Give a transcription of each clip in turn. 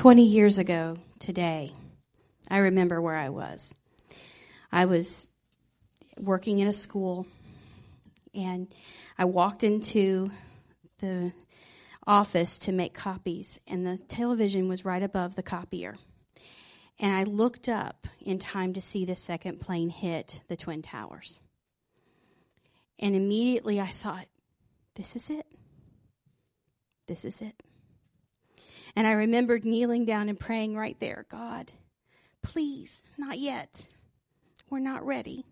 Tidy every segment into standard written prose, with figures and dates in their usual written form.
20 years ago today, I remember where I was. I was working in a school, and I walked into the office to make copies, and the television was right above the copier. And I looked up in time to see the second plane hit the Twin Towers. And immediately I thought, this is it. This is it. And I remembered kneeling down and praying right there, God, please, not yet. We're not ready.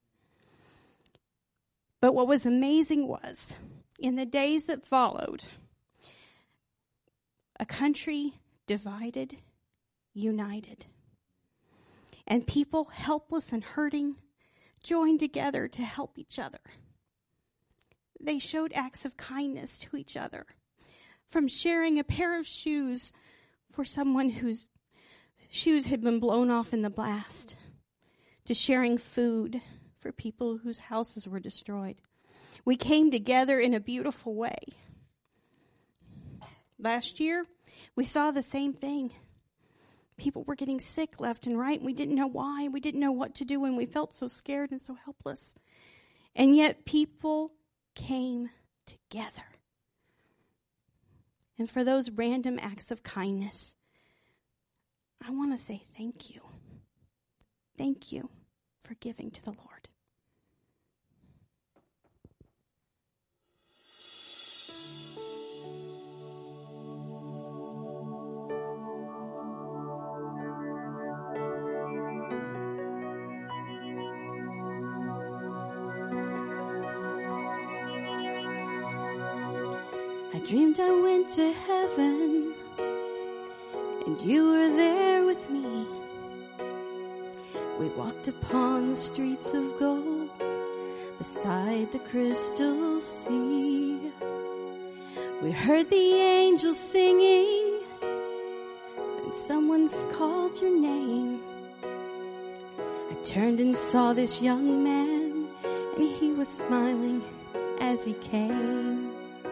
But what was amazing was, in the days that followed, a country divided, united. And people helpless and hurting joined together to help each other. They showed acts of kindness to each other, from sharing a pair of shoes for someone whose shoes had been blown off in the blast, to sharing food for people whose houses were destroyed. We came together in a beautiful way. Last year, we saw the same thing. People were getting sick left and right, and we didn't know why. We didn't know what to do, and we felt so scared and so helpless. And yet people came together. And for those random acts of kindness, I want to say thank you. Thank you for giving to the Lord. I dreamed I went to heaven, and you were there with me. We walked upon the streets of gold, beside the crystal sea. We heard the angels singing, and someone's called your name. I turned and saw this young man, and he was smiling as he came.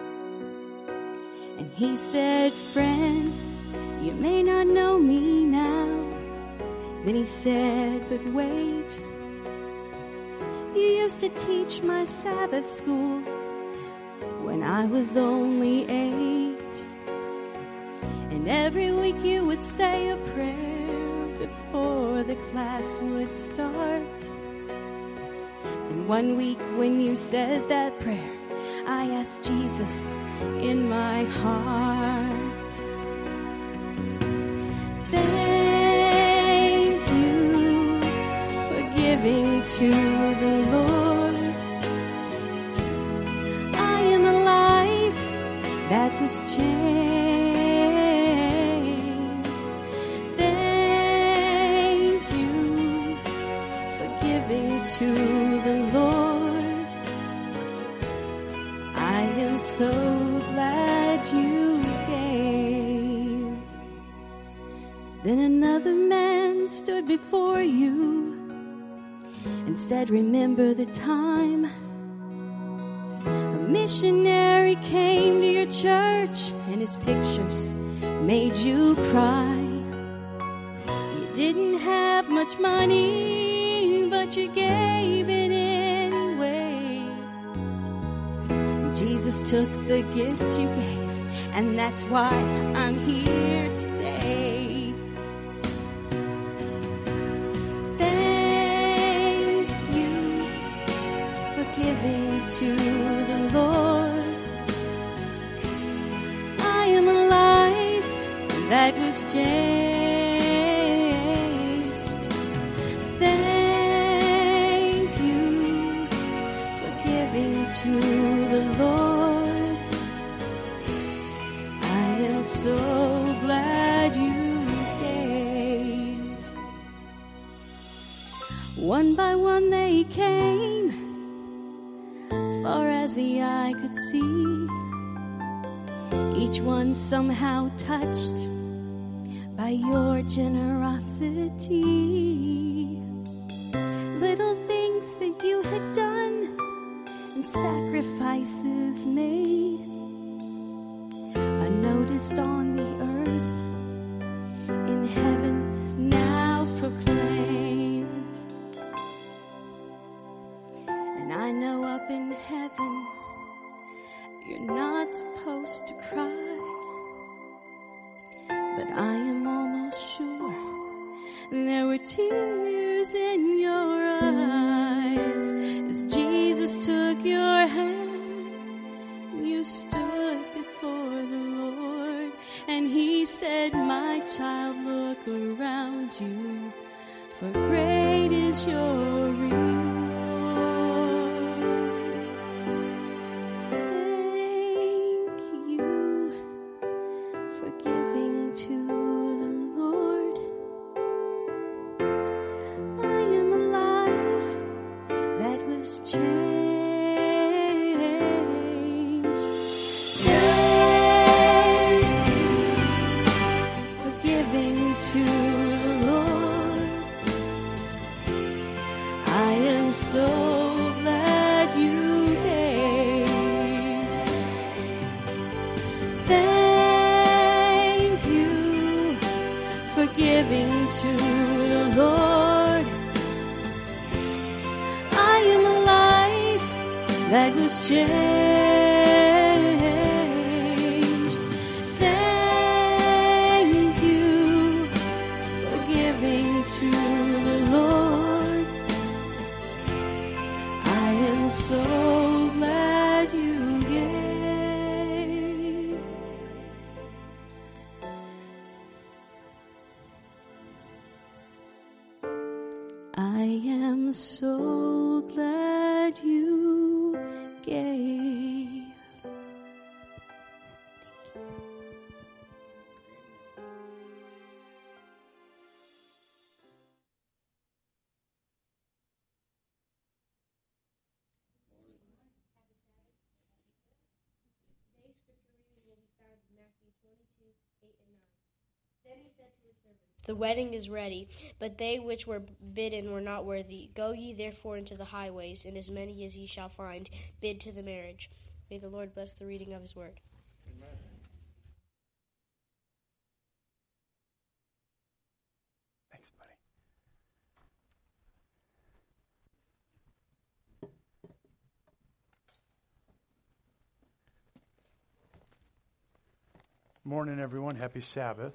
And he said, friend, you may not know me now. Then he said, but wait, you used to teach my Sabbath school when I was only 8. And every week you would say a prayer before the class would start. And one week when you said that prayer, I asked Jesus in my heart. Thank you for giving to the Lord. I am a life that was changed. Thank you for giving to the Lord. I am so glad you gave. Then another man stood before you and said, remember the time a missionary came to your church and his pictures made you cry. You didn't have much money, but you gave it anyway. Jesus took the gift you gave, and that's why I'm here today. Thank you for giving to the Lord. I am a life that was changed. Thank you for giving to the Lord. I am so glad you gave. One by one they came, far as the eye could see. Each one somehow touched by your generosity. Little things that you had done and sacrifices made, unnoticed on the earth, in heaven now proclaimed. And I know up in heaven you're not supposed to cry, but I am almost sure there were tears in your eyes as Jesus took your hand. You stood before the Lord and he said, my child, look around you, for great is your reward. Thank you for giving to the Lord. I am a life that was changed. Thank you for giving to the Lord. I am so glad you came. Thank you for giving to the Lord. I am a life that was changed. Thank you for giving to the Lord. I am so glad you gave. I am so glad you gave. Today's scripture reading will be found in Matthew 22:8-9. Then he said to his servants, the wedding is ready, but they which were bidden were not worthy. Go ye therefore into the highways, and as many as ye shall find, bid to the marriage. May the Lord bless the reading of his word. Amen. Thanks, buddy. Morning, everyone. Happy Sabbath.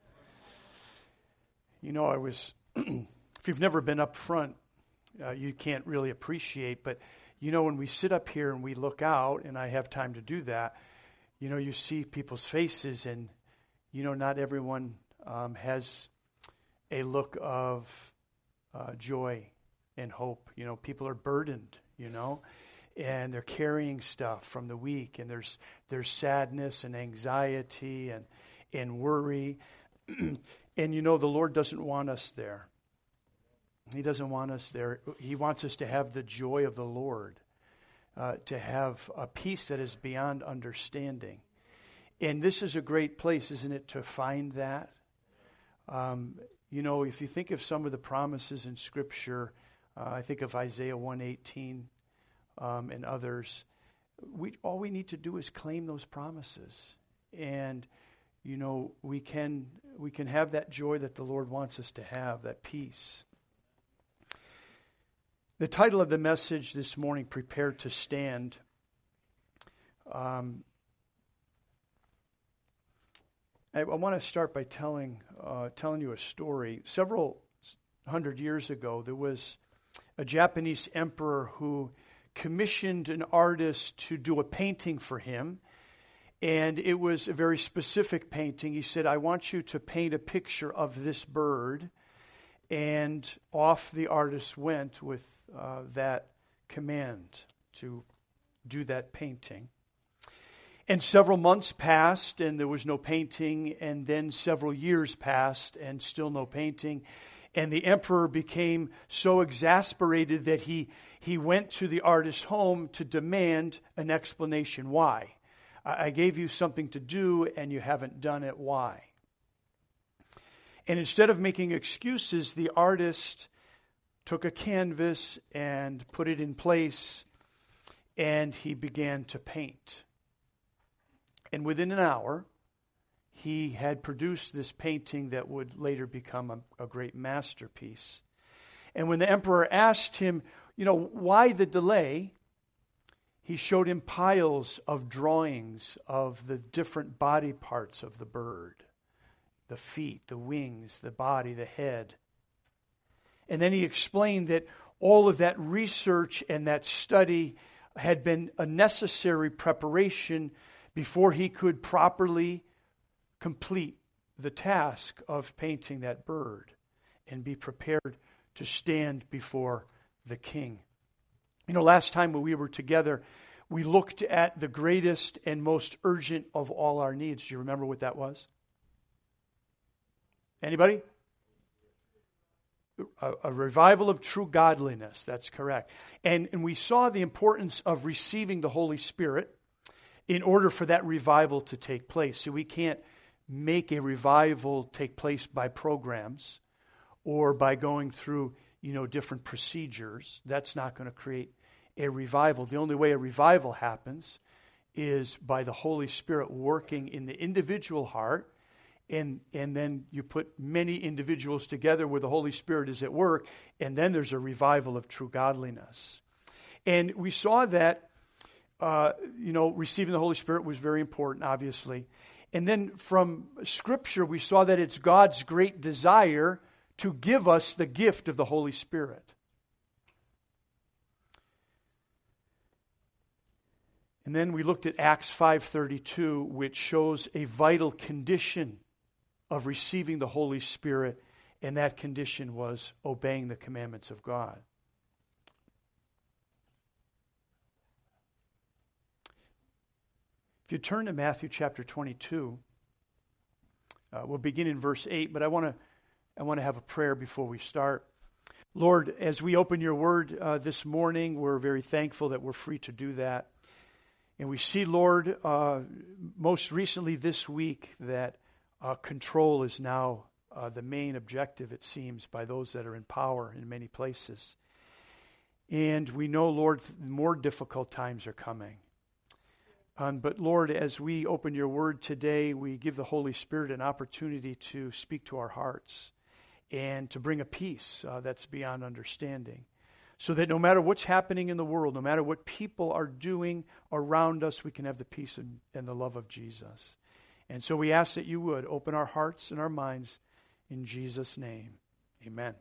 You know, if you've never been up front, you can't really appreciate, but you know, when we sit up here and we look out, and I have time to do that, you know, you see people's faces, and, you know, not everyone has a look of joy and hope. You know, people are burdened, you know, and they're carrying stuff from the week, and there's sadness and anxiety and worry. And, you know, the Lord doesn't want us there. He doesn't want us there. He wants us to have the joy of the Lord, to have a peace that is beyond understanding. And this is a great place, isn't it, to find that? You know, if you think of some of the promises in Scripture, I think of Isaiah 1:18 and others. All we need to do is claim those promises. And, you know, we can have that joy that the Lord wants us to have, that peace. The title of the message this morning, Prepare to Stand. I want to start by telling you a story. Several hundred years ago, there was a Japanese emperor who commissioned an artist to do a painting for him. And it was a very specific painting. He said, I want you to paint a picture of this bird. And off the artist went with that command to do that painting. And several months passed, and there was no painting. And then several years passed, and still no painting. And the emperor became so exasperated that he went to the artist's home to demand an explanation. Why? I gave you something to do, and you haven't done it. Why? And instead of making excuses, the artist took a canvas and put it in place, and he began to paint. And within an hour, he had produced this painting that would later become a great masterpiece. And when the emperor asked him, why the delay, he showed him piles of drawings of the different body parts of the bird. The feet, the wings, the body, the head. And then he explained that all of that research and that study had been a necessary preparation before he could properly complete the task of painting that bird and be prepared to stand before the king. Last time when we were together, we looked at the greatest and most urgent of all our needs. Do you remember what that was? Anybody? A revival of true godliness. That's correct. And we saw the importance of receiving the Holy Spirit in order for that revival to take place. So we can't make a revival take place by programs or by going through, different procedures. That's not going to create a revival. The only way a revival happens is by the Holy Spirit working in the individual heart. And then you put many individuals together where the Holy Spirit is at work, and then there's a revival of true godliness. And we saw that, receiving the Holy Spirit was very important, obviously. And then from Scripture, we saw that it's God's great desire to give us the gift of the Holy Spirit. And then we looked at Acts 5:32, which shows a vital condition of receiving the Holy Spirit, and that condition was obeying the commandments of God. If you turn to Matthew chapter 22, we'll begin in verse 8, but I want to have a prayer before we start. Lord, as we open your word this morning, we're very thankful that we're free to do that. And we see, Lord, most recently this week that control is now the main objective, it seems, by those that are in power in many places. And we know, Lord, more difficult times are coming. But Lord, as we open your word today, we give the Holy Spirit an opportunity to speak to our hearts and to bring a peace that's beyond understanding. So that no matter what's happening in the world, no matter what people are doing around us, we can have the peace and the love of Jesus. And so we ask that you would open our hearts and our minds in Jesus' name. Amen.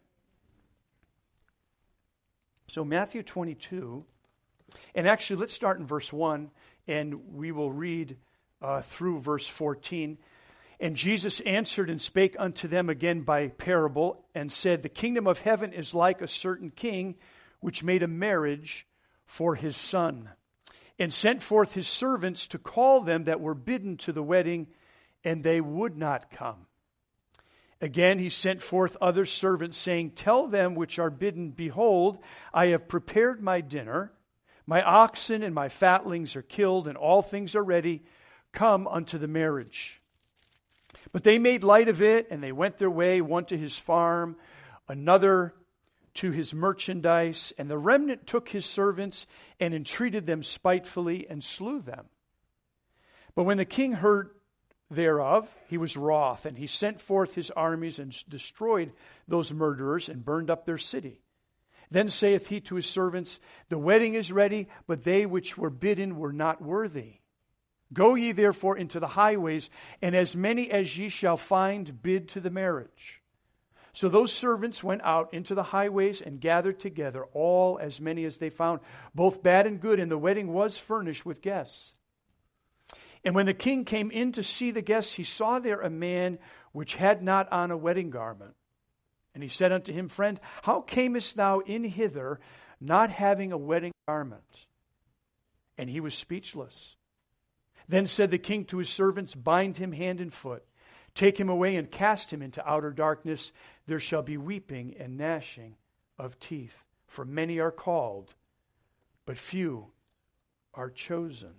So Matthew 22, and actually let's start in verse 1, and we will read through verse 14. And Jesus answered and spake unto them again by parable, and said, The kingdom of heaven is like a certain king, which made a marriage for his son, and sent forth his servants to call them that were bidden to the wedding, and they would not come. Again he sent forth other servants, saying, Tell them which are bidden, Behold, I have prepared my dinner. My oxen and my fatlings are killed, and all things are ready. Come unto the marriage. But they made light of it, and they went their way, one to his farm, another to his merchandise, and the remnant took his servants and entreated them spitefully and slew them. But when the king heard thereof, he was wroth, and he sent forth his armies and destroyed those murderers and burned up their city. Then saith he to his servants, The wedding is ready, but they which were bidden were not worthy. Go ye therefore into the highways, and as many as ye shall find, bid to the marriage. So those servants went out into the highways and gathered together all as many as they found, both bad and good, and the wedding was furnished with guests. And when the king came in to see the guests, he saw there a man which had not on a wedding garment. And he said unto him, Friend, how camest thou in hither, not having a wedding garment? And he was speechless. Then said the king to his servants, Bind him hand and foot, take him away and cast him into outer darkness. There shall be weeping and gnashing of teeth. For many are called, but few are chosen.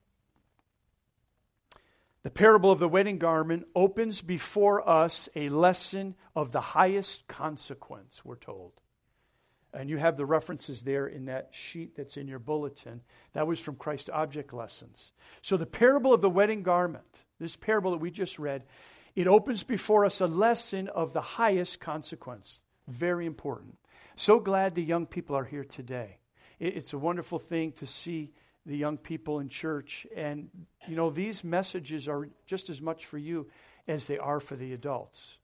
The parable of the wedding garment opens before us a lesson of the highest consequence, we're told. And you have the references there in that sheet that's in your bulletin. That was from Christ Object Lessons. So the parable of the wedding garment, this parable that we just read, it opens before us a lesson of the highest consequence. Very important. So glad the young people are here today. It's a wonderful thing to see the young people in church. And, these messages are just as much for you as they are for the adults.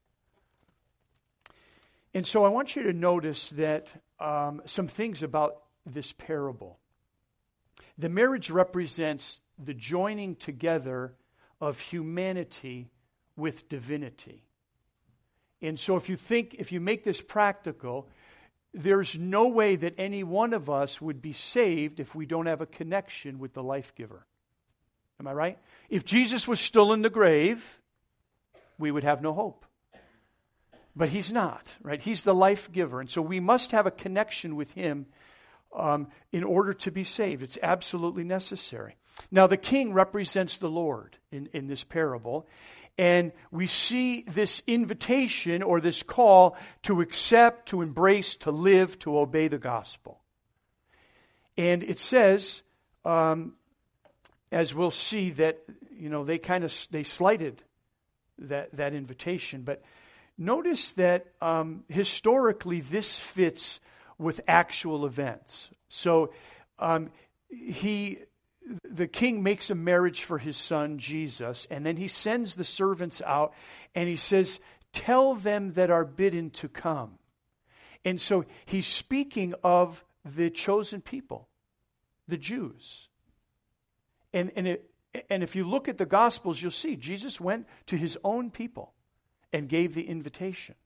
And so I want you to notice that some things about this parable. The marriage represents the joining together of humanity with divinity. And so if you make this practical, there's no way that any one of us would be saved if we don't have a connection with the life giver. Am I right? If Jesus was still in the grave, we would have no hope. But he's not, right? He's the life giver. And so we must have a connection with him in order to be saved. It's absolutely necessary. Now, the king represents the Lord in this parable. And we see this invitation or this call to accept, to embrace, to live, to obey the gospel. And it says, as we'll see, that they slighted that invitation. But notice that historically this fits with actual events. So the king makes a marriage for his son, Jesus, and then he sends the servants out, and he says, tell them that are bidden to come. And so he's speaking of the chosen people, the Jews. And if you look at the Gospels, you'll see Jesus went to his own people and gave the invitation.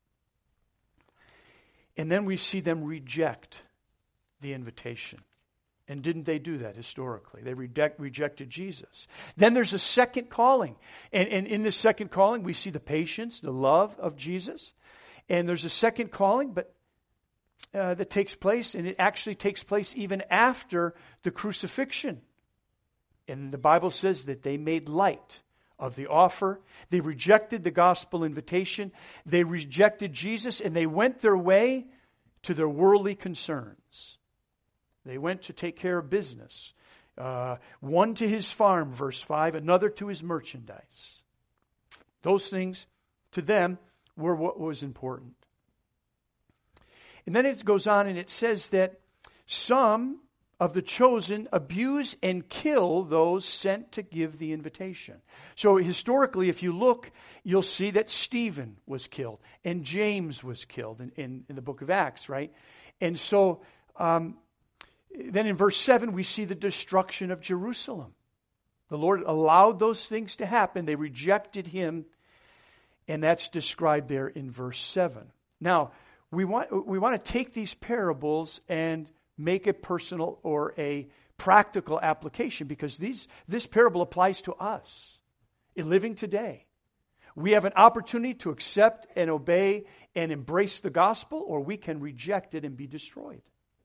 And then we see them reject the invitation. And didn't they do that historically? They rejected Jesus. Then there's a second calling. And in this second calling, we see the patience, the love of Jesus. And there's a second calling, but that takes place, and it actually takes place even after the crucifixion. And the Bible says that they made light of the offer. They rejected the gospel invitation. They rejected Jesus, and they went their way to their worldly concerns. They went to take care of business. One to his farm, verse 5, another to his merchandise. Those things, to them, were what was important. And then it goes on and it says that some of the chosen abuse and kill those sent to give the invitation. So historically, if you look, you'll see that Stephen was killed and James was killed in the book of Acts, right? And so then in verse 7, we see the destruction of Jerusalem. The Lord allowed those things to happen. They rejected him, and that's described there in verse 7. Now, we want to take these parables and make a personal or a practical application, because this parable applies to us in living today. We have an opportunity to accept and obey and embrace the gospel, or we can reject it and be destroyed.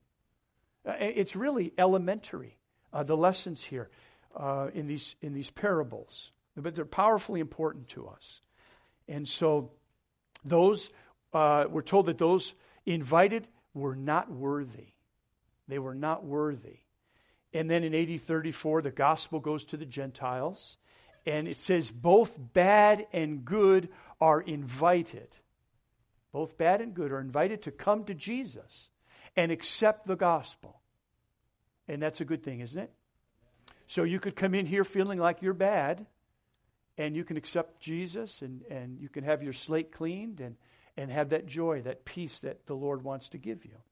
It's really elementary, the lessons here in these parables, but they're powerfully important to us. And so we're told that those invited were not worthy. They were not worthy. And then in AD 34, the gospel goes to the Gentiles, and it says both bad and good are invited. Both bad and good are invited to come to Jesus and accept the gospel. And that's a good thing, isn't it? So you could come in here feeling like you're bad, and you can accept Jesus, and you can have your slate cleaned and have that joy, that peace that the Lord wants to give you.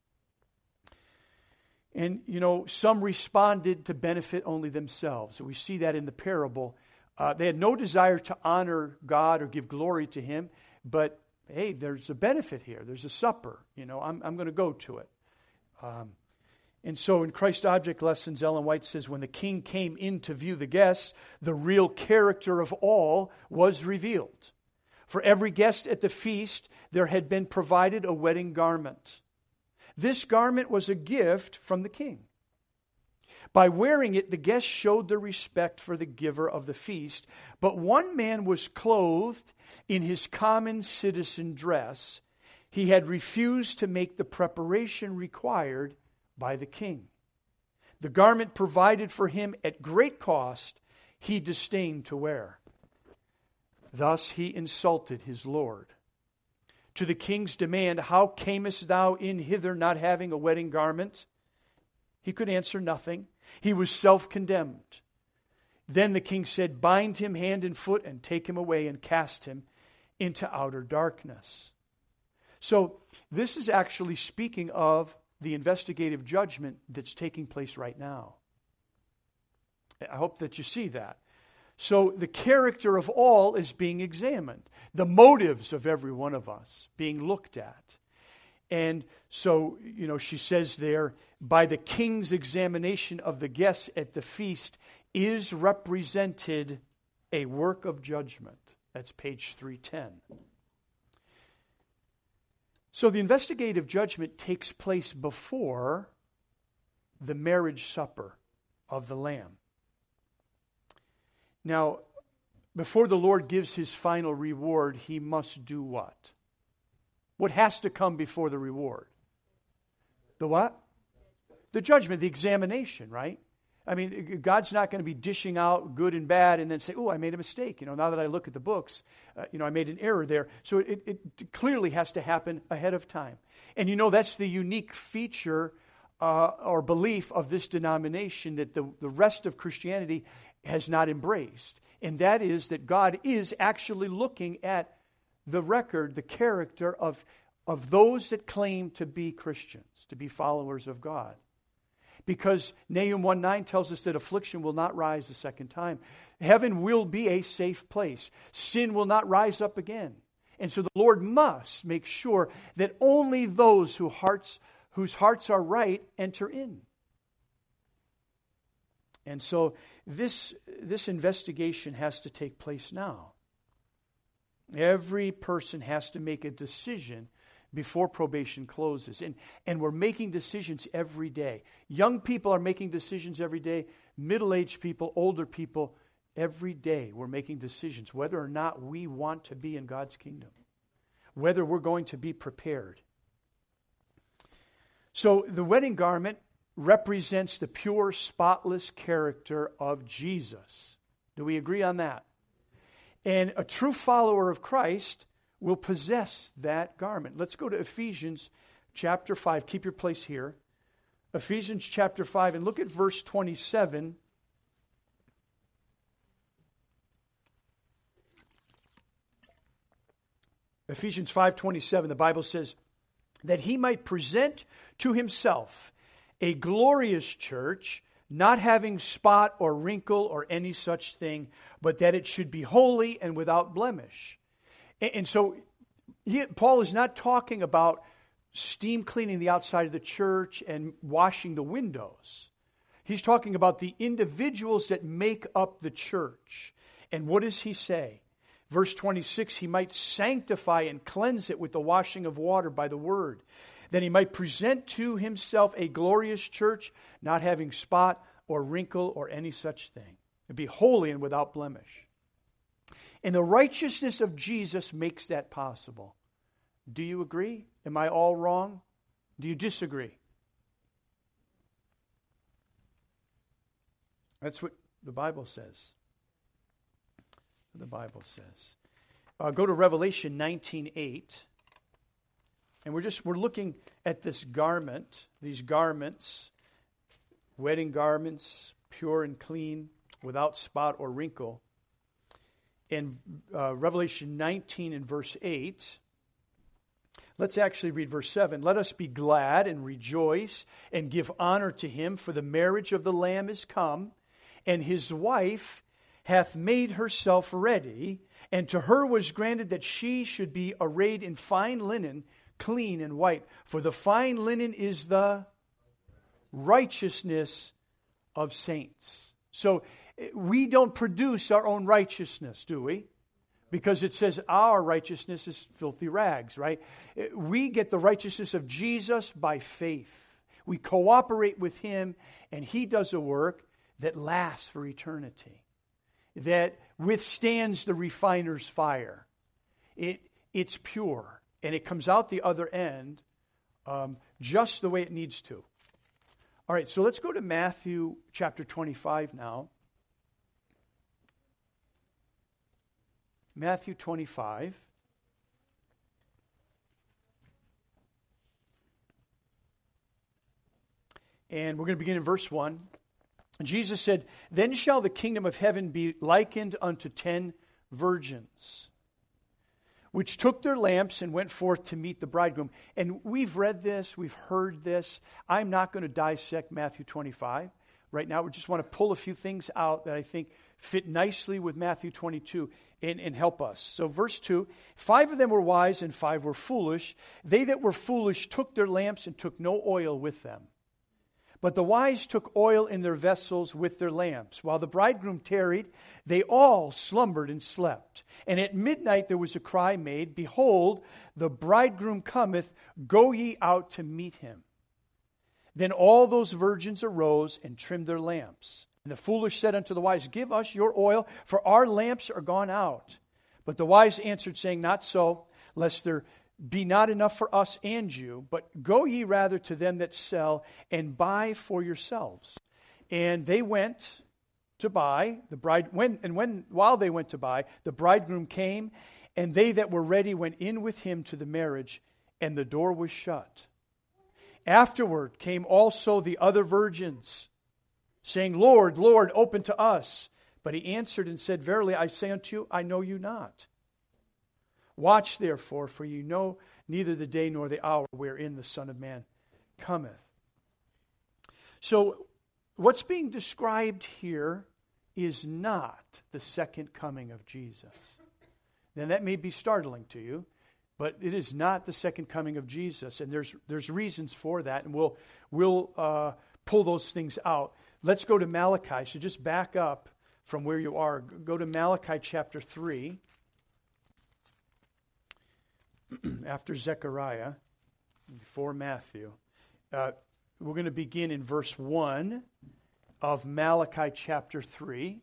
And, some responded to benefit only themselves. So we see that in the parable. They had no desire to honor God or give glory to him, but hey, there's a benefit here. There's a supper. I'm going to go to it. And so in Christ Object Lessons, Ellen White says, when the king came in to view the guests, the real character of all was revealed. For every guest at the feast, there had been provided a wedding garment. This garment was a gift from the king. By wearing it, the guests showed their respect for the giver of the feast. But one man was clothed in his common citizen dress, he had refused to make the preparation required by the king. The garment provided for him at great cost, he disdained to wear. Thus he insulted his Lord. To the king's demand, "How camest thou in hither not having a wedding garment?" he could answer nothing. He was self-condemned. Then the king said, "Bind him hand and foot and take him away and cast him into outer darkness." So this is actually speaking of the investigative judgment that's taking place right now. I hope that you see that. So the character of all is being examined. The motives of every one of us being looked at. And so, she says there, by the king's examination of the guests at the feast is represented a work of judgment. That's page 310. So the investigative judgment takes place before the marriage supper of the Lamb. Now, before the Lord gives his final reward, he must do what? What has to come before the reward? The what? The judgment, the examination, right? I mean, God's not going to be dishing out good and bad and then say, "Oh, I made a mistake. Now that I look at the books, I made an error there." So it clearly has to happen ahead of time. And that's the unique feature or belief of this denomination that the rest of Christianity has not embraced. And that is that God is actually looking at the record, the character of those that claim to be Christians, to be followers of God. Because Nahum 1:9 tells us that affliction will not rise a second time. Heaven will be a safe place. Sin will not rise up again. And so the Lord must make sure that only those whose hearts are right enter in. And so this investigation has to take place now. Every person has to make a decision before probation closes. And we're making decisions every day. Young people are making decisions every day. Middle-aged people, older people, every day we're making decisions whether or not we want to be in God's kingdom, whether we're going to be prepared. So the wedding garment represents the pure, spotless character of Jesus. Do we agree on that? And a true follower of Christ will possess that garment. Let's go to Ephesians chapter 5. Keep your place here. Ephesians chapter 5, and look at verse 27. Ephesians 5:27, the Bible says, that he might present to himself a glorious church, not having spot or wrinkle or any such thing, but that it should be holy and without blemish. And so Paul is not talking about steam cleaning the outside of the church and washing the windows. He's talking about the individuals that make up the church. And what does he say? Verse 26, he might sanctify and cleanse it with the washing of water by the word, that he might present to himself a glorious church, not having spot or wrinkle or any such thing, and be holy and without blemish. And the righteousness of Jesus makes that possible. Do you agree? Am I all wrong? Do you disagree? That's what the Bible says. The Bible says. Go to Revelation 19:8. And we're looking at this garment, these garments, wedding garments, pure and clean, without spot or wrinkle. In Revelation 19 and verse 8, let's actually read verse 7. Let us be glad and rejoice and give honor to him, for the marriage of the Lamb is come, and his wife hath made herself ready, and to her was granted that she should be arrayed in fine linen, clean and white. For the fine linen is the righteousness of saints. So we don't produce our own righteousness, do we? Because it says our righteousness is filthy rags, right? We get the righteousness of Jesus by faith. We cooperate with him, and he does a work that lasts for eternity, that withstands the refiner's fire. It's pure. and it comes out the other end just the way it needs to. All right, so let's go to Matthew chapter 25 now. Matthew 25. And we're going to begin in verse 1. Jesus said, "Then shall the kingdom of heaven be likened unto 10 virgins, which took their lamps and went forth to meet the bridegroom." And we've read this, we've heard this. I'm not going to dissect Matthew 25 right now. We just want to pull a few things out that I think fit nicely with Matthew 22 and help us. So verse 2, 5 of them were wise and 5 were foolish. They that were foolish took their lamps and took no oil with them. But the wise took oil in their vessels with their lamps. While the bridegroom tarried, they all slumbered and slept. And at midnight there was a cry made, "Behold, the bridegroom cometh, go ye out to meet him." Then all those virgins arose and trimmed their lamps. And the foolish said unto the wise, "Give us your oil, for our lamps are gone out." But the wise answered, saying, "Not so, lest there be not enough for us and you, but go ye rather to them that sell and buy for yourselves." And they went to buy. While they went to buy, the bridegroom came, and they that were ready went in with him to the marriage, and the door was shut. Afterward came also the other virgins, saying, "Lord, Lord, open to us." But he answered and said, "Verily I say unto you, I know you not. Watch therefore, for you know neither the day nor the hour wherein the Son of Man cometh." So what's being described here is not the second coming of Jesus. Now that may be startling to you, but it is not the second coming of Jesus, and there's reasons for that, and we'll pull those things out. Let's go to Malachi. So just back up from where you are. Go to Malachi chapter 3. After Zechariah, before Matthew. We're going to begin in verse 1 of Malachi chapter 3.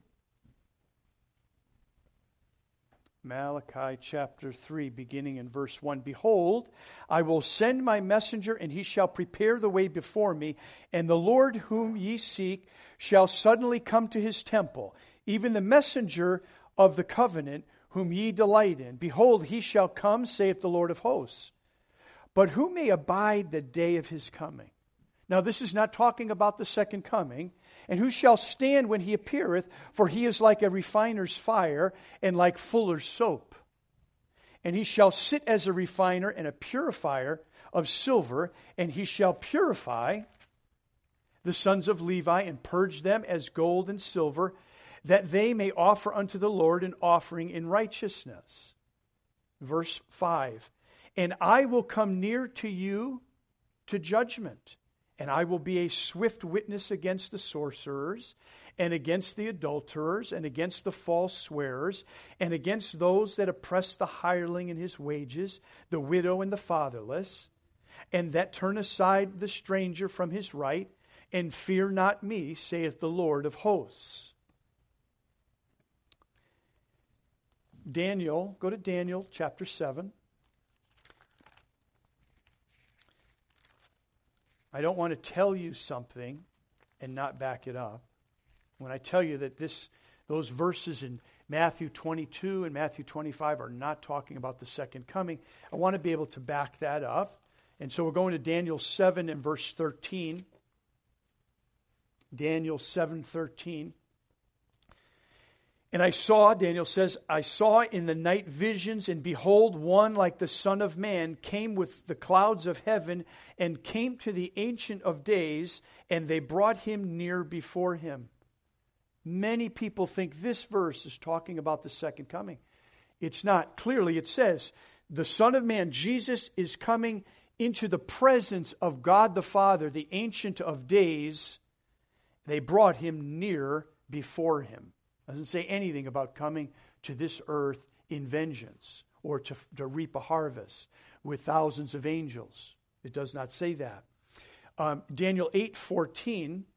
Malachi chapter 3, beginning in verse 1. "Behold, I will send my messenger, and he shall prepare the way before me. And the Lord whom ye seek shall suddenly come to his temple, even the messenger of the covenant, whom ye delight in. Behold, he shall come, saith the Lord of hosts. But who may abide the day of his coming?" Now this is not talking about the second coming. "And who shall stand when he appeareth? For he is like a refiner's fire, and like fuller's soap. And he shall sit as a refiner and a purifier of silver, and he shall purify the sons of Levi, and purge them as gold and silver, that they may offer unto the Lord an offering in righteousness." Verse 5, "And I will come near to you to judgment, and I will be a swift witness against the sorcerers, and against the adulterers, and against the false swearers, and against those that oppress the hireling in his wages, the widow and the fatherless, and that turn aside the stranger from his right, and fear not me, saith the Lord of hosts." Daniel, go to Daniel chapter 7. I don't want to tell you something and not back it up. When I tell you that those verses in Matthew 22 and Matthew 25 are not talking about the second coming, I want to be able to back that up. And so we're going to Daniel 7 and verse 13. Daniel 7:13. "And I saw," Daniel says, "I saw in the night visions, and behold, one like the Son of Man came with the clouds of heaven, and came to the Ancient of Days, and they brought him near before him." Many people think this verse is talking about the second coming. It's not. Clearly it says, the Son of Man, Jesus, is coming into the presence of God the Father, the Ancient of Days. They brought him near before him. Doesn't say anything about coming to this earth in vengeance or to reap a harvest with thousands of angels. It does not say that. Daniel 8:14,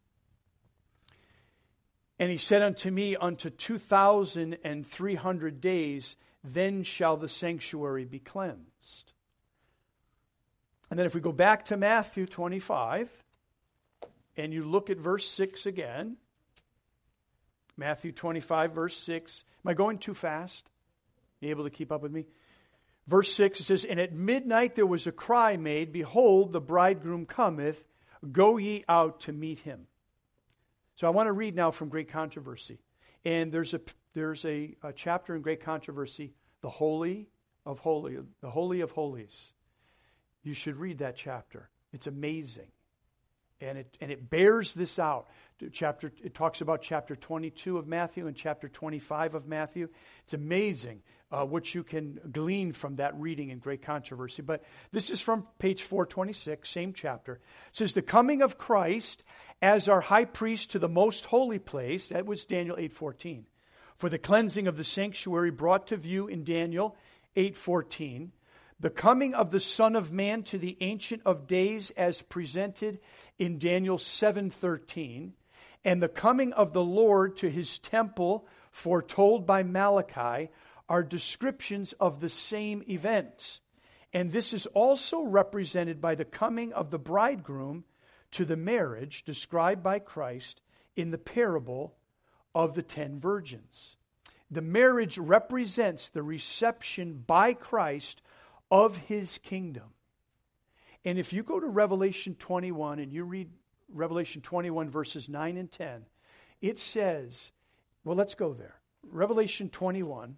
"And he said unto me, unto 2,300 days, then shall the sanctuary be cleansed. And then if we go back to Matthew 25, and you look at verse 6 again, Matthew 25, verse 6. Am I going too fast? You able to keep up with me? Verse 6, it says, And at midnight there was a cry made, Behold, the bridegroom cometh, go ye out to meet him. So I want to read now from Great Controversy. And there's a chapter in Great Controversy, the Holy of Holies. You should read that chapter. It's amazing. And it bears this out. It talks about chapter 22 of Matthew and chapter 25 of Matthew. It's amazing what you can glean from that reading in Great Controversy. But this is from page 426, same chapter. It says, The coming of Christ as our high priest to the most holy place, that was Daniel 8:14, for the cleansing of the sanctuary brought to view in Daniel 8:14, the coming of the Son of Man to the Ancient of Days as presented in Daniel 7:13, and the coming of the Lord to his temple foretold by Malachi are descriptions of the same event. And this is also represented by the coming of the bridegroom to the marriage described by Christ in the parable of the 10 virgins. The marriage represents the reception by Christ of his kingdom. And if you go to Revelation 21 and you read Revelation 21 verses 9 and 10, it says, well, let's go there. Revelation 21.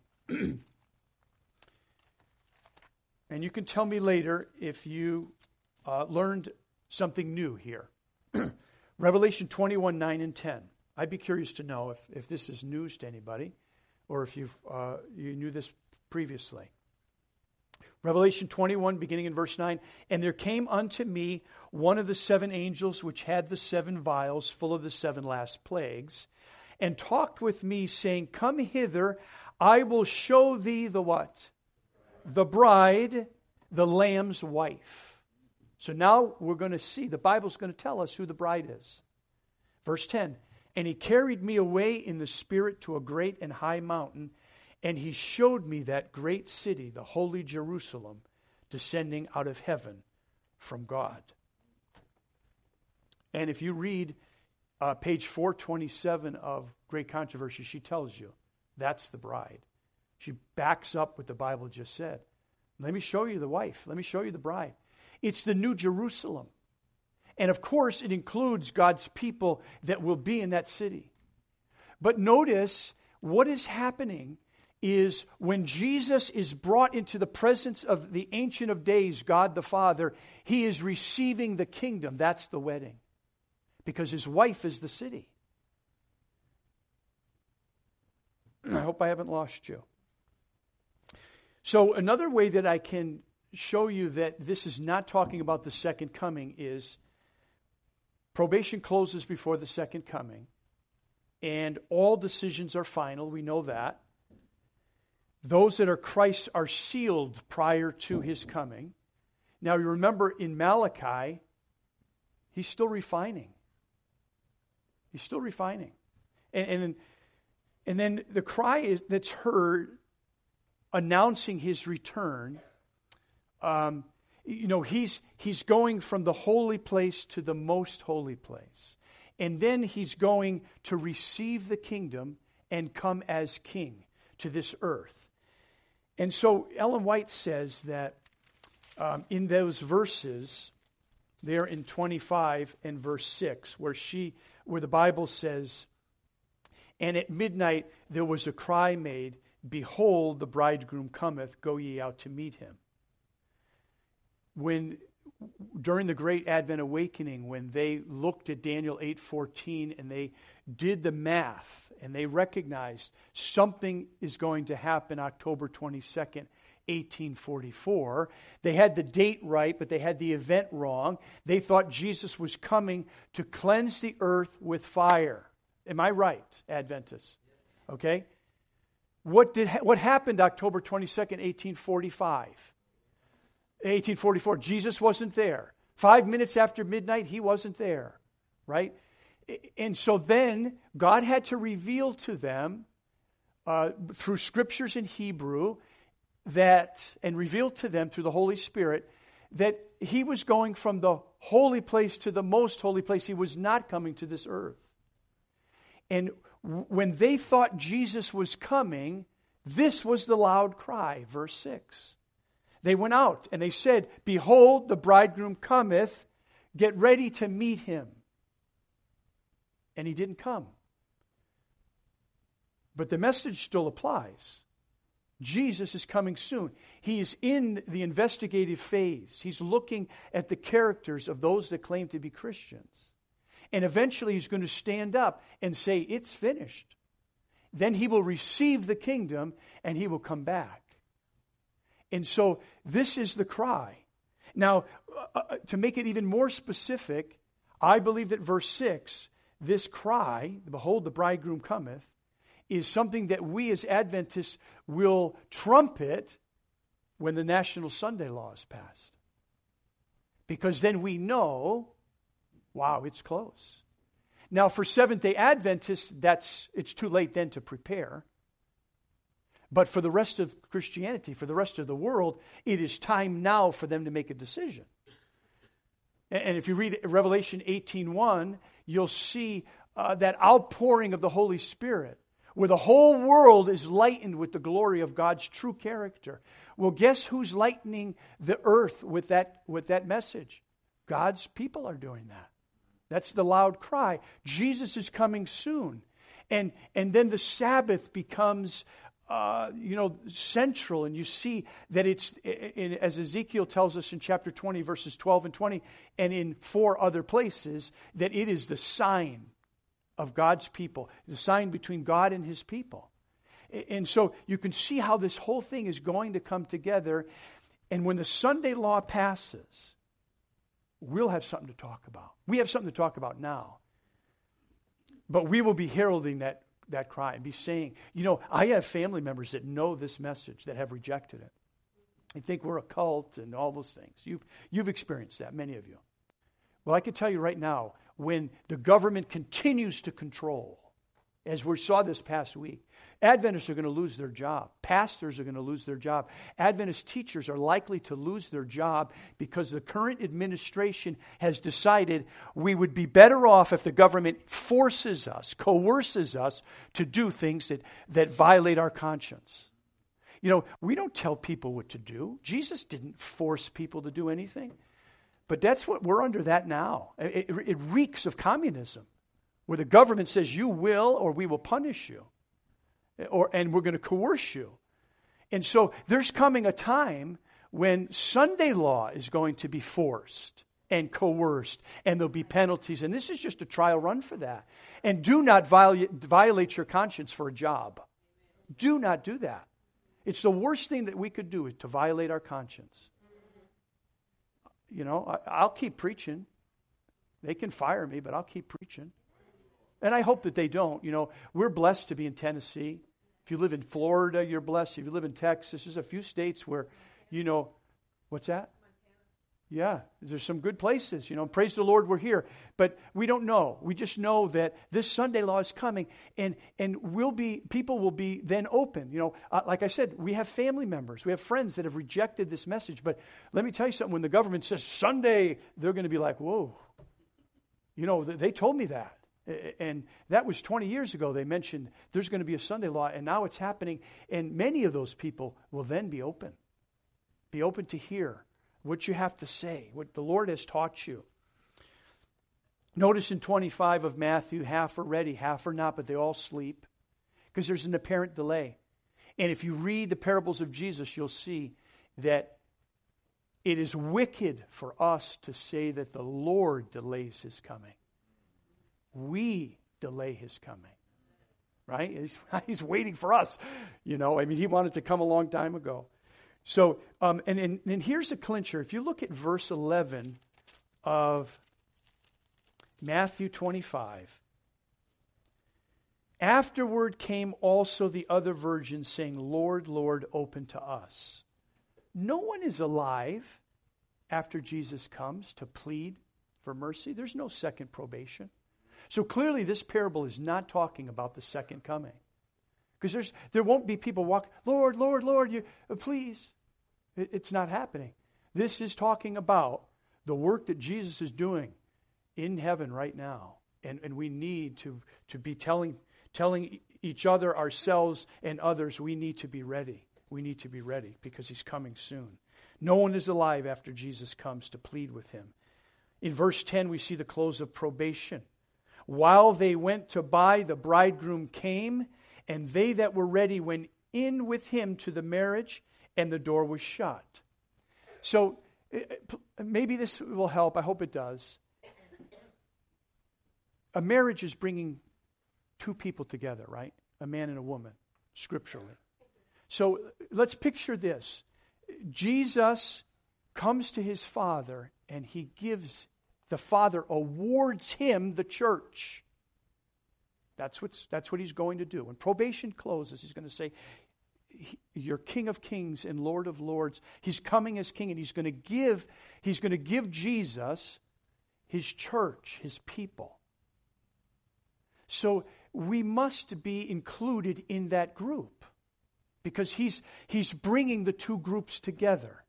And you can tell me later if you learned something new here. Revelation 21, 9 and 10. I'd be curious to know if this is news to anybody or if you knew this previously. Revelation 21, beginning in verse 9, And there came unto me one of the 7 angels which had the 7 vials full of the 7 last plagues, and talked with me, saying, Come hither, I will show thee the what? The bride, the Lamb's wife. So now we're going to see, the Bible's going to tell us who the bride is. Verse 10, And he carried me away in the Spirit to a great and high mountain, and he showed me that great city, the holy Jerusalem, descending out of heaven from God. And if you read page 427 of Great Controversy, she tells you that's the bride. She backs up what the Bible just said. Let me show you the wife. Let me show you the bride. It's the New Jerusalem. And of course, it includes God's people that will be in that city. But notice what is happening is when Jesus is brought into the presence of the Ancient of Days, God the Father, he is receiving the kingdom. That's the wedding. Because his wife is the city. I hope I haven't lost you. So another way that I can show you that this is not talking about the second coming is probation closes before the second coming, and all decisions are final. We know that. Those that are Christ's are sealed prior to his coming. Now you remember in Malachi, he's still refining. He's still refining. And then the cry that's heard announcing his return, he's going from the holy place to the most holy place. And then he's going to receive the kingdom and come as king to this earth. And so Ellen White says that in those verses, there in 25 and verse 6, where the Bible says, And at midnight there was a cry made, Behold, the bridegroom cometh, go ye out to meet him. During the Great Advent Awakening, when they looked at Daniel 8:14 and they did the math and they recognized something is going to happen October 22nd, 1844. They had the date right, but they had the event wrong. They thought Jesus was coming to cleanse the earth with fire. Am I right, Adventists? Okay? What happened October 22nd, 1845? 1844, Jesus wasn't there. 5 minutes after midnight, he wasn't there, right? And so then God had to reveal to them through scriptures in Hebrew that, and revealed to them through the Holy Spirit, that he was going from the holy place to the most holy place. He was not coming to this earth. And when they thought Jesus was coming, this was the loud cry, verse 6. They went out and they said, "Behold, the bridegroom cometh, get ready to meet him." And he didn't come. But the message still applies. Jesus is coming soon. He is in the investigative phase. He's looking at the characters of those that claim to be Christians. And eventually he's going to stand up and say, "It's finished." Then he will receive the kingdom and he will come back. And so this is the cry. Now, to make it even more specific, I believe that verse 6, this cry, "Behold, the bridegroom cometh," is something that we as Adventists will trumpet when the National Sunday Law is passed. Because then we know, wow, it's close. Now, for Seventh-day Adventists, it's too late then to prepare. But for the rest of Christianity, for the rest of the world, it is time now for them to make a decision. And if you read Revelation 18:1, you'll see that outpouring of the Holy Spirit, where the whole world is lightened with the glory of God's true character. Well, guess who's lightening the earth with that message? God's people are doing that. That's the loud cry. Jesus is coming soon. And then the Sabbath becomes central, and you see that it's, as Ezekiel tells us in chapter 20, verses 12 and 20, and in 4 other places, that it is the sign of God's people, the sign between God and his people. And so you can see how this whole thing is going to come together. And when the Sunday law passes, we'll have something to talk about. We have something to talk about now. But we will be heralding that cry and be saying, I have family members that know this message that have rejected it. They think we're a cult and all those things. You've experienced that, many of you. Well, I can tell you right now, when the government continues to control, as we saw this past week, Adventists are going to lose their job. Pastors are going to lose their job. Adventist teachers are likely to lose their job because the current administration has decided we would be better off if the government forces us, coerces us to do things that violate our conscience. We don't tell people what to do. Jesus didn't force people to do anything. But that's what we're under that now. It reeks of communism, where the government says you will or we will punish you, and we're going to coerce you. And so there's coming a time when Sunday law is going to be forced and coerced, and there'll be penalties. And this is just a trial run for that. And do not violate your conscience for a job. Do not do that. It's the worst thing that we could do, is to violate our conscience. I'll keep preaching. They can fire me, but I'll keep preaching. And I hope that they don't. We're blessed to be in Tennessee. If you live in Florida, you're blessed. If you live in Texas, there's a few states where, what's that? Yeah, there's some good places. Praise the Lord, we're here. But we don't know. We just know that this Sunday law is coming, and people will be then open. Like I said, we have family members, we have friends that have rejected this message. But let me tell you something: when the government says Sunday, they're going to be like, "Whoa!" They told me that, and that was 20 years ago. They mentioned there's going to be a Sunday law, and now it's happening. And many of those people will then be open to hear what you have to say, what the Lord has taught you. Notice in 25 of Matthew, half are ready, half are not, but they all sleep, because there's an apparent delay. And if you read the parables of Jesus, you'll see that it is wicked for us to say that the Lord delays his coming. We delay his coming, right? He's waiting for us. He wanted to come a long time ago. So, and here's a clincher. If you look at verse 11 of Matthew 25, afterward came also the other virgins, saying, Lord, Lord, open to us. No one is alive after Jesus comes to plead for mercy. There's no second probation. So clearly this parable is not talking about the second coming. Because there won't be people walk, Lord, Lord, Lord, please. It's not happening. This is talking about the work that Jesus is doing in heaven right now. And we need to be telling each other, ourselves, and others, we need to be ready. We need to be ready because he's coming soon. No one is alive after Jesus comes to plead with him. In verse 10, we see the close of probation. While they went to buy, the bridegroom came, and they that were ready went in with him to the marriage, and the door was shut. So maybe this will help. I hope it does. A marriage is bringing two people together, right? A man and a woman, scripturally. So let's picture this. Jesus comes to his Father, and the Father awards him the church. That's what he's going to do. When probation closes, he's going to say, you're King of Kings and Lord of Lords. He's coming as King, and he's going to give Jesus his church, his people. So we must be included in that group because he's bringing the two groups together.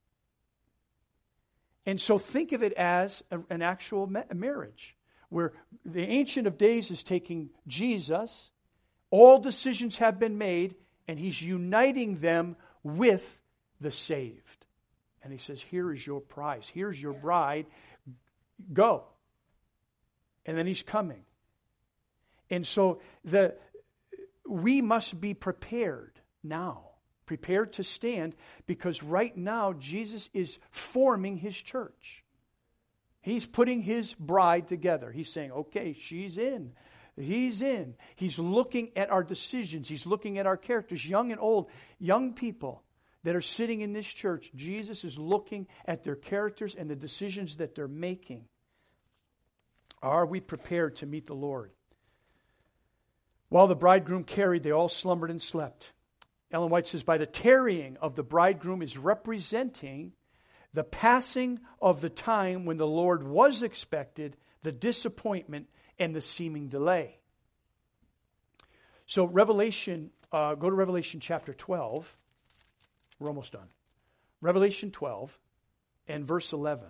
And so think of it as an actual marriage where the Ancient of Days is taking Jesus, all decisions have been made, and he's uniting them with the saved. And he says, here is your prize. Here's your bride. Go. And then he's coming. And so we must be prepared now, prepared to stand, because right now Jesus is forming his church. He's putting his bride together. He's saying, okay, she's in. He's in. He's looking at our decisions. He's looking at our characters, young and old, young people that are sitting in this church. Jesus is looking at their characters and the decisions that they're making. Are we prepared to meet the Lord? While the bridegroom tarried, they all slumbered and slept. Ellen White says, by the tarrying of the bridegroom is representing the passing of the time when the Lord was expected, the disappointment, and the seeming delay. So go to Revelation chapter 12. We're almost done. Revelation 12 and verse 11.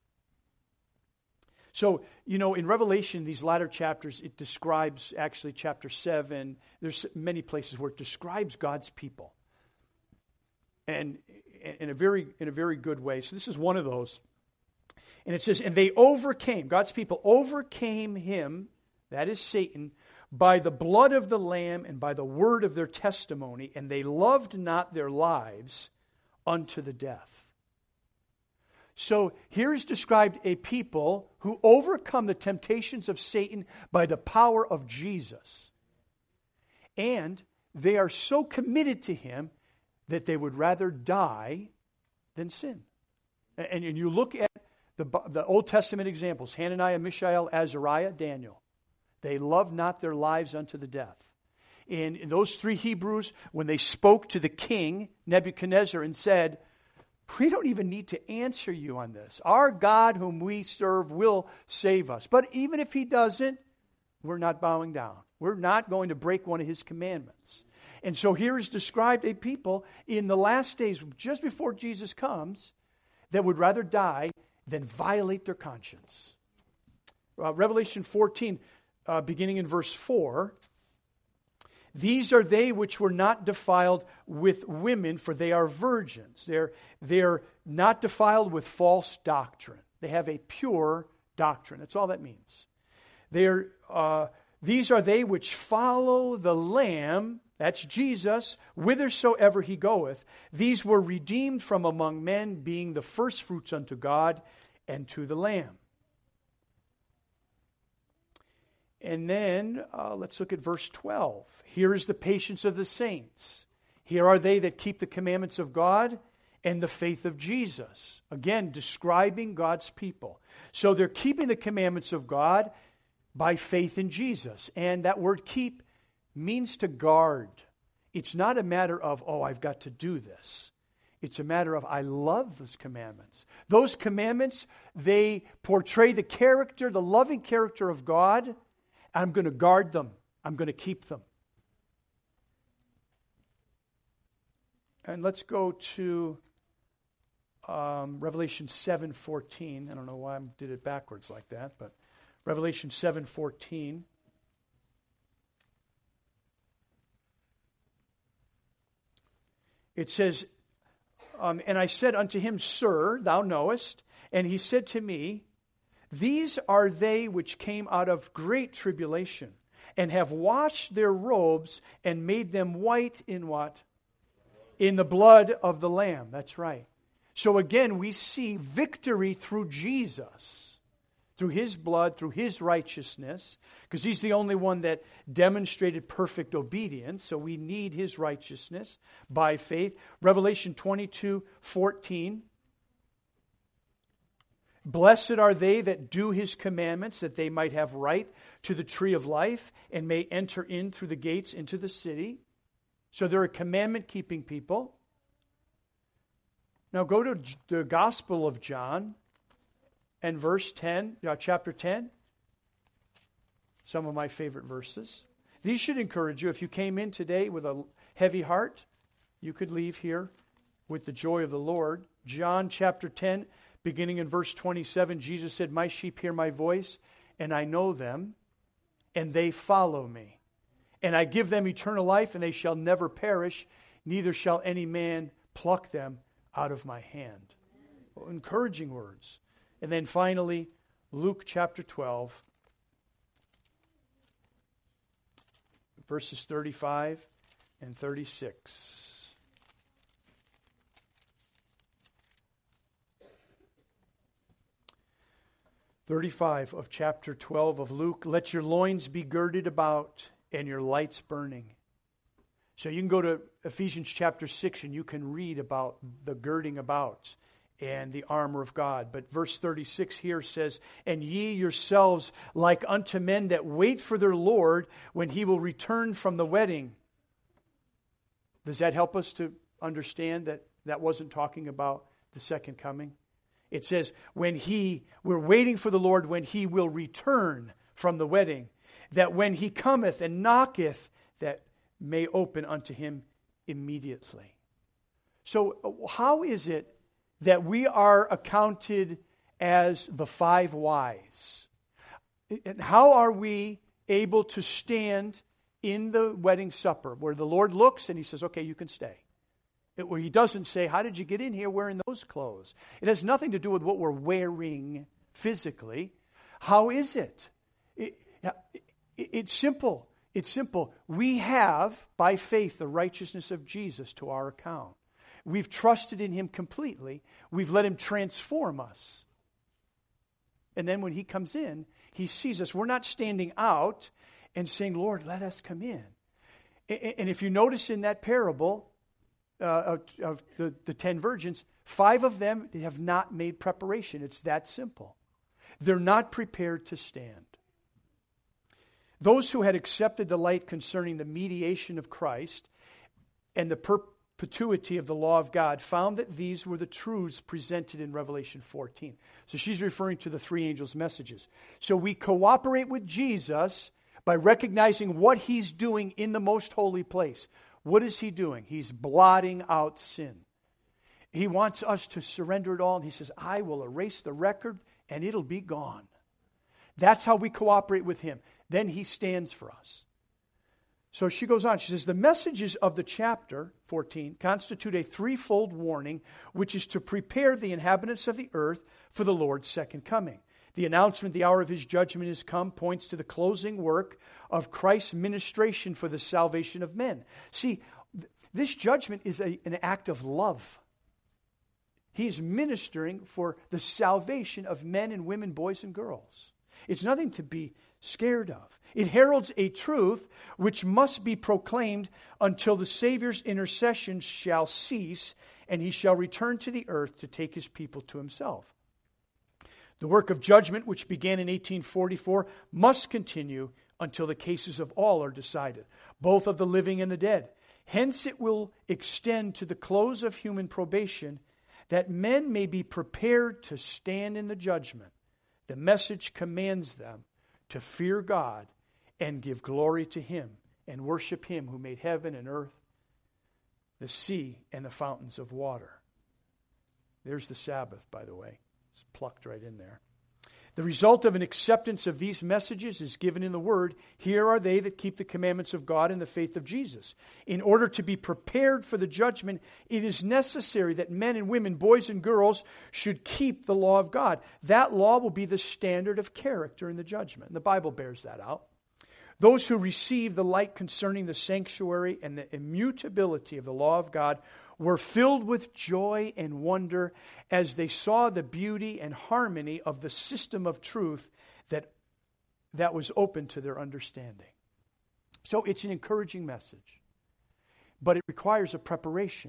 So, in Revelation, these latter chapters, it describes, actually chapter 7, there's many places where it describes God's people. And in a very good way. So this is one of those. And it says, and they overcame, God's people overcame him, that is Satan, by the blood of the Lamb and by the word of their testimony, and they loved not their lives unto the death. So here is described a people who overcome the temptations of Satan by the power of Jesus. And they are so committed to him that they would rather die than sin. And you look at the Old Testament examples, Hananiah, Mishael, Azariah, Daniel. They loved not their lives unto the death. In those three Hebrews, when they spoke to the king, Nebuchadnezzar, and said, we don't even need to answer you on this. Our God whom we serve will save us. But even if he doesn't, we're not bowing down. We're not going to break one of his commandments. And so here is described a people in the last days, just before Jesus comes, that would rather die than violate their conscience. Revelation 14, beginning in verse 4, these are they which were not defiled with women, for they are virgins. They're not defiled with false doctrine. They have a pure doctrine. That's all that means. These are they which follow the Lamb, that's Jesus, whithersoever he goeth. These were redeemed from among men, being the firstfruits unto God and to the Lamb. And then let's look at verse 12. Here is the patience of the saints. Here are they that keep the commandments of God and the faith of Jesus. Again, describing God's people. So they're keeping the commandments of God by faith in Jesus. And that word keep means to guard. It's not a matter of, I've got to do this. It's a matter of, I love those commandments. Those commandments, they portray the character, the loving character of God. I'm going to guard them. I'm going to keep them. And let's go to Revelation 7:14. I don't know why I did it backwards like that, but Revelation 7:14. It says, and I said unto him, Sir, thou knowest. And he said to me, These are they which came out of great tribulation, and have washed their robes and made them white in what? In the blood of the Lamb. That's right. So again, we see victory through Jesus, through His blood, through His righteousness, because He's the only one that demonstrated perfect obedience, so we need His righteousness by faith. Revelation 22:14. Blessed are they that do His commandments, that they might have right to the tree of life and may enter in through the gates into the city. So they're a commandment-keeping people. Now go to the Gospel of John and verse 10, chapter 10. Some of my favorite verses. These should encourage you. If you came in today with a heavy heart, you could leave here with the joy of the Lord. John chapter 10, beginning in verse 27, Jesus said, My sheep hear my voice, and I know them, and they follow me. And I give them eternal life, and they shall never perish, neither shall any man pluck them out of my hand. Well, encouraging words. And then finally, Luke chapter 12, verses 35 and 36. (35) of chapter 12 of Luke. Let your loins be girded about and your lights burning. So you can go to Ephesians chapter 6 and you can read about the girding about and the armor of God. But verse 36 here says, And ye yourselves like unto men that wait for their Lord when He will return from the wedding. Does that help us to understand that that wasn't talking about the second coming? It says, we're waiting for the Lord when He will return from the wedding, that when He cometh and knocketh, that may open unto Him immediately. So how is it that we are accounted as the five wise? And how are we able to stand in the wedding supper where the Lord looks and He says, okay, you can stay? Where He doesn't say, how did you get in here wearing those clothes? It has nothing to do with what we're wearing physically. How is it? It's simple. It's simple. We have, by faith, the righteousness of Jesus to our account. We've trusted in Him completely. We've let Him transform us. And then when He comes in, He sees us. We're not standing out and saying, Lord, let us come in. And if you notice in that parable, of the 10 virgins, 5 of them have not made preparation. It's that simple. They're not prepared to stand. Those who had accepted the light concerning the mediation of Christ and the perpetuity of the law of God found that these were the truths presented in Revelation 14. So she's referring to the 3 angels' messages. So we cooperate with Jesus by recognizing what He's doing in the most holy place. What is He doing? He's blotting out sin. He wants us to surrender it all. And He says, I will erase the record and it'll be gone. That's how we cooperate with Him. Then He stands for us. So she goes on. She says, the messages of the chapter 14 constitute a threefold warning, which is to prepare the inhabitants of the earth for the Lord's second coming. The announcement, the hour of His judgment is come, points to the closing work of Christ's ministration for the salvation of men. See, this judgment is an act of love. He's ministering for the salvation of men and women, boys and girls. It's nothing to be scared of. It heralds a truth which must be proclaimed until the Savior's intercession shall cease and He shall return to the earth to take His people to Himself. The work of judgment, which began in 1844, must continue until the cases of all are decided, both of the living and the dead. Hence it will extend to the close of human probation, that men may be prepared to stand in the judgment. The message commands them to fear God and give glory to Him and worship Him who made heaven and earth the sea and the fountains of water. There's the Sabbath, by the way. It's plucked right in there. The result of an acceptance of these messages is given in the Word. Here are they that keep the commandments of God in the faith of Jesus. In order to be prepared for the judgment, it is necessary that men and women, boys and girls, should keep the law of God. That law will be the standard of character in the judgment. And the Bible bears that out. Those who receive the light concerning the sanctuary and the immutability of the law of God were filled with joy and wonder as they saw the beauty and harmony of the system of truth that was open to their understanding. So it's an encouraging message, but it requires a preparation.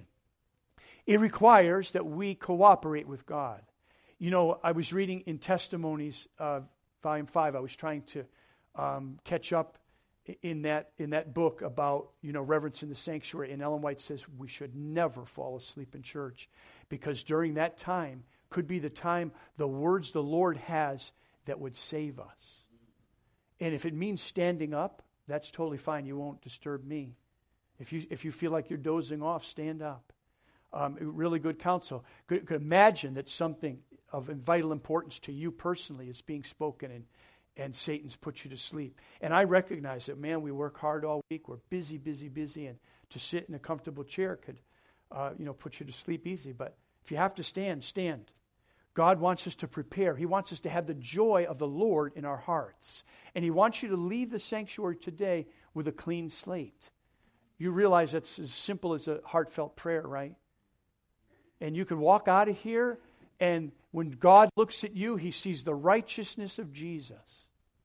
It requires that we cooperate with God. You know, I was reading in Testimonies, Volume 5, I was trying to catch up in that book about, reverence in the sanctuary. And Ellen White says we should never fall asleep in church, because during that time could be the time the words the Lord has that would save us. And if it means standing up, that's totally fine. You won't disturb me. If you feel like you're dozing off, stand up. Really good counsel. Could imagine that something of vital importance to you personally is being spoken, and Satan's put you to sleep. And I recognize that, man, we work hard all week. We're busy, and to sit in a comfortable chair could, put you to sleep easy. But if you have to stand, stand. God wants us to prepare. He wants us to have the joy of the Lord in our hearts. And He wants you to leave the sanctuary today with a clean slate. You realize that's as simple as a heartfelt prayer, right? And you can walk out of here, and when God looks at you, He sees the righteousness of Jesus.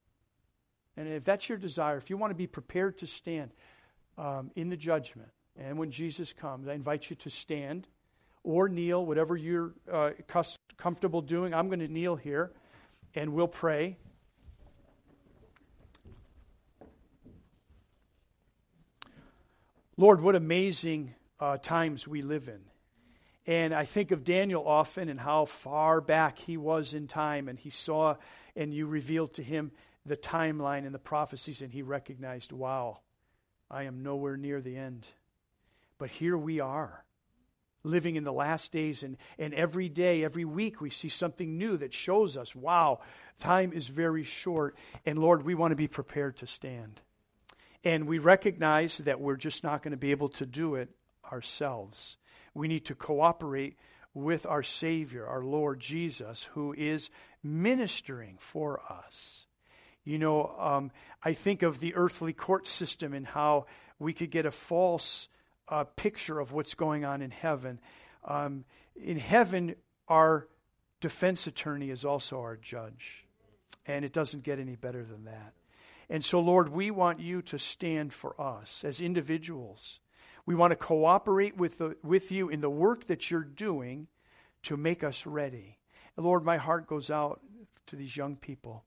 And if that's your desire, if you want to be prepared to stand in the judgment, and when Jesus comes, I invite you to stand or kneel, whatever you're comfortable doing. I'm going to kneel here, and we'll pray. Lord, what amazing times we live in. And I think of Daniel often and how far back he was in time, and he saw and you revealed to him the timeline and the prophecies, and he recognized, wow, I am nowhere near the end. But here we are, living in the last days, and every day, every week, we see something new that shows us, wow, time is very short, and Lord, we want to be prepared to stand. And we recognize that we're just not going to be able to do it ourselves. We need to cooperate with our Savior, our Lord Jesus, who is ministering for us. I think of the earthly court system and how we could get a false picture of what's going on in heaven. In heaven, our defense attorney is also our judge. And it doesn't get any better than that. And so, Lord, we want you to stand for us as individuals. We want to cooperate with you in the work that you're doing to make us ready. And Lord, my heart goes out to these young people.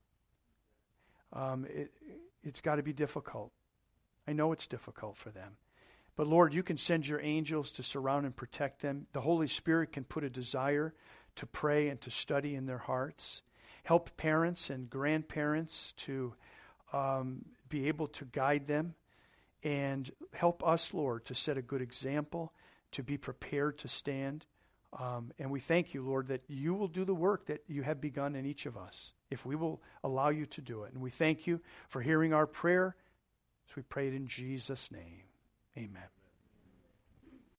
It's got to be difficult. I know it's difficult for them. But Lord, you can send your angels to surround and protect them. The Holy Spirit can put a desire to pray and to study in their hearts. Help parents and grandparents to be able to guide them. And help us, Lord, to set a good example, to be prepared to stand. And we thank you, Lord, that you will do the work that you have begun in each of us, if we will allow you to do it. And we thank you for hearing our prayer, as we pray it in Jesus' name. Amen.